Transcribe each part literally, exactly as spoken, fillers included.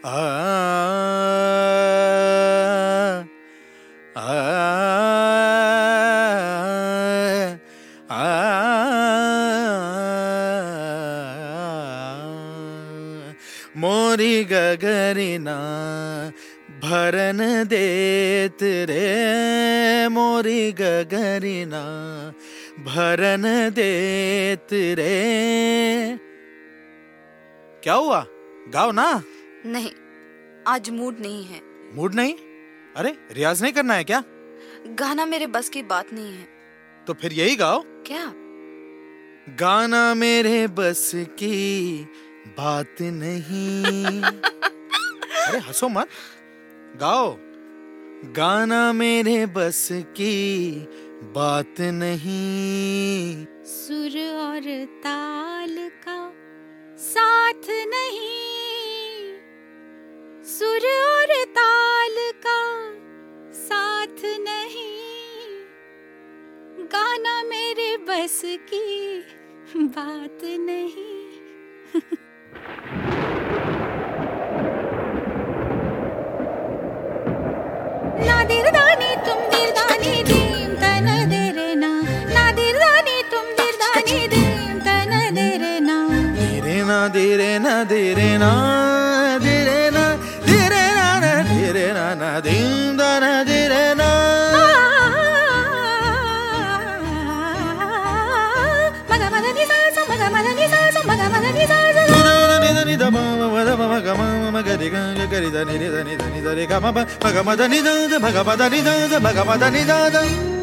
आ, आ, आ, मोरी गगरिना भरन देत रे, मोरी गगरिना भरन देत रे। क्या हुआ, गाओ ना। नहीं, आज मूड नहीं है। मूड नहीं? अरे रियाज नहीं करना है क्या? गाना मेरे बस की बात नहीं है। तो फिर यही गाओ। क्या? गाना मेरे बस की बात नहीं। अरे हंसो मत, गाओ। गाना मेरे बस की बात नहीं, सुर और ताल का साथ नहीं, सुर और ताल का साथ नहीं, गाना मेरे बस की बात नहीं। ना दिरदानी तुम दिरदानी दीम तन देरे ना, ना दिरदानी तुम दिरदानी दीम तन देरे ना, धीरे ना धीरे ना धीरे ना धीरे ना धीरे ना ना धीरे ना ना दीन दा ना धीरे ना। मगा मगा नि सा सा मगा मगा नि सा सा मगा मगा नि सा सा नि दा नि दा मा मा दा मा गा मा मा गा रे गा गा रे दा नि रे दा नि दा नि दा रे गा मा मा गा मा दा नि दा दा मा गा मा दा नि दा दा मा गा मा दा नि दा दा।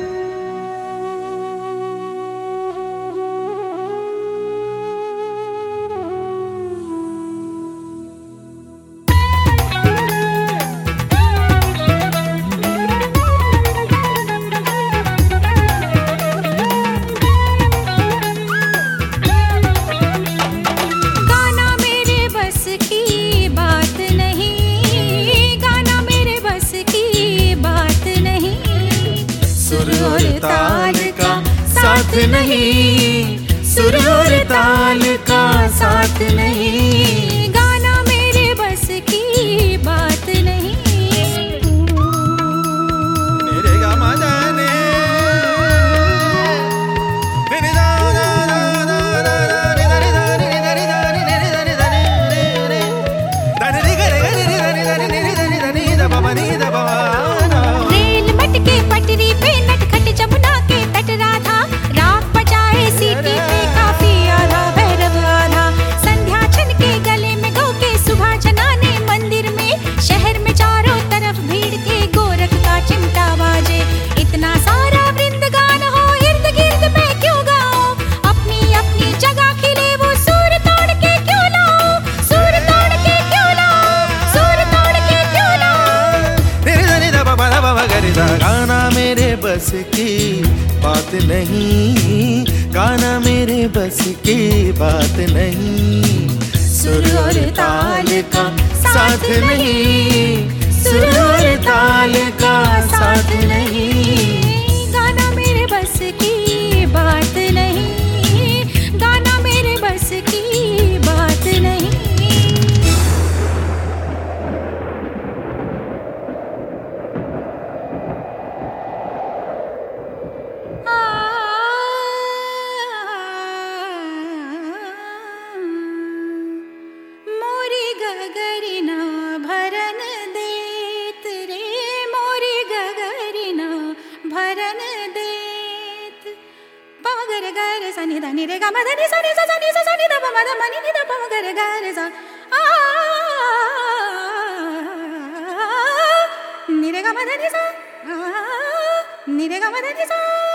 ताल का साथ नहीं, सुर और ताल का साथ नहीं, गाना मेरे बस की बात नहीं। मेरे गा मा दा ने मेरे दा दा दा दा दा दा रे दा रे दा रे दा रे दा रे दा रे रे दा रे गा रे गा रे दा रे दा रे दा रे दा रे दा बा मा नी दा बा। रेल मटके पटरी पे नटखट जमुना के तट राधा, राग बजाए सीटी पे काफी आधा भैरव आधा, संध्या छन के गले में गौ के सुबह जनाने मंदिर में, शहर में चारों तरफ भीड़ के गोरख का चिमटा बाजे, इतना सारा वृंद गान हो इर्द गिर्द में क्यों गाओ, अपनी अपनी जगह खिले वो सूर तोड़ के क्यों लाओ, सूर तोड़ के क्यों लाओ, सूर तोड़ के क्यों लाओ। तेरे दा रे दा बा मा बा गा रे दा। गाना मेरे बस की बात नहीं, गाना मेरे बस की बात नहीं, सुर और ताल का साथ नहीं, सुर और ताल का साथ नहीं, गाना मेरे बस की बात नहीं, गाना मेरे बस की बात नहीं। मोरी गगरिना भरन देत रे, मोरी गगरिना भरन देत, पमगर गर सनि दा नि रे गा मा दा नि सा नि सा सा नि सा सा नि दा प मा दा मा नि नि दा पमगर गर सा आ नि रे गा मा दा नि सा, नि रे गा मा दा नि सा।